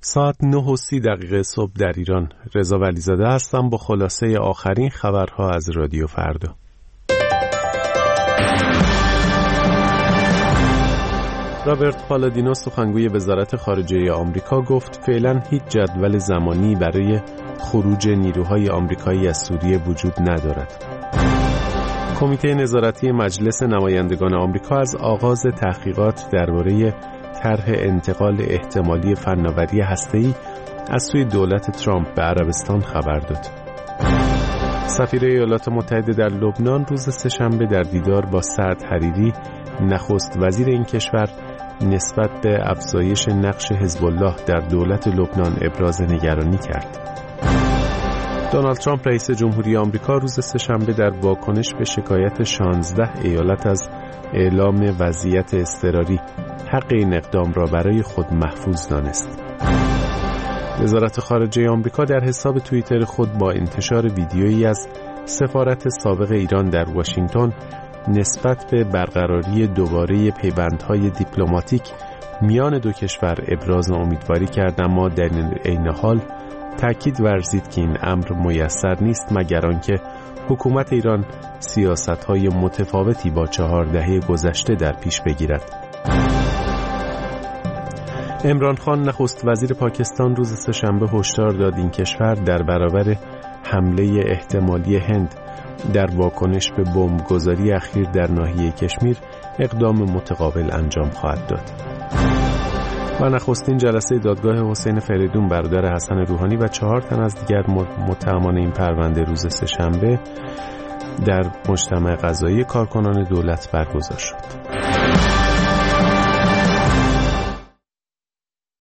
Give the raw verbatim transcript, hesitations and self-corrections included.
ساعت نه و سی دقیقه صبح در ایران. رضا ولیزاده هستم با خلاصه آخرین خبرها از رادیو فردا. رابرت پالادینو سخنگوی وزارت خارجه آمریکا گفت فعلا هیچ جدول زمانی برای خروج نیروهای آمریکایی از سوریه وجود ندارد. کمیته نظارتی مجلس نمایندگان آمریکا از آغاز تحقیقات درباره طرح انتقال احتمالی فناوری هسته‌ای از سوی دولت ترامپ به عربستان خبر داد. سفیر ایالات متحده در لبنان روز سه‌شنبه در دیدار با سعد حریری نخست وزیر این کشور نسبت به افزایش نقش حزب الله در دولت لبنان ابراز نگرانی کرد. دونالد ترامپ رئیس جمهوری آمریکا روز سه‌شنبه در واکنش به شکایت شانزده ایالت از اعلام وضعیت اضطراری حق این اقدام را برای خود محفوظ دانست. وزارت خارجه آمریکا در حساب توییتر خود با انتشار ویدیویی از سفارت سابق ایران در واشنگتن نسبت به برقراری دوباره پیوندهای دیپلماتیک میان دو کشور ابراز امیدواری کرد، اما در عین حال تأکید ورزید که این امر میسر نیست مگر آنکه حکومت ایران سیاست‌های متفاوتی با چهار دهه گذشته در پیش بگیرد. عمران خان نخست وزیر پاکستان روز سه‌شنبه هشدار داد این کشور در برابر حمله احتمالی هند در واکنش به بمبگذاری اخیر در ناحیه کشمیر اقدام متقابل انجام خواهد داد. و نخستین جلسه دادگاه حسین فریدون برادر حسن روحانی و چهار تن از دیگر متهمان این پرونده روز سه‌شنبه در مجتمع قضایی کارکنان دولت برگزار شد.